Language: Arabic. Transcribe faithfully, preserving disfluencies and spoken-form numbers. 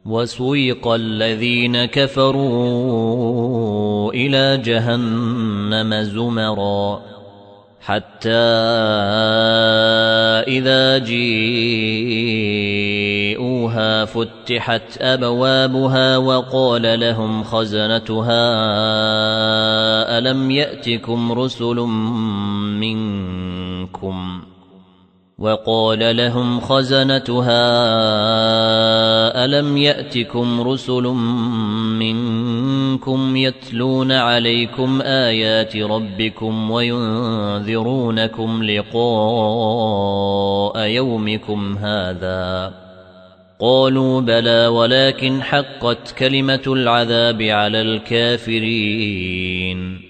وسويق الذين كفروا إلى جهنم زمرا حتى إذا جيءوها فتحت أبوابها وقال لهم خزنتها ألم يأتكم رسل منكم وقال لهم خزنتها ألم يأتكم رسل منكم يتلون عليكم آيات ربكم وينذرونكم لقاء يومكم هذا قالوا بلى ولكن حقت كلمة العذاب على الكافرين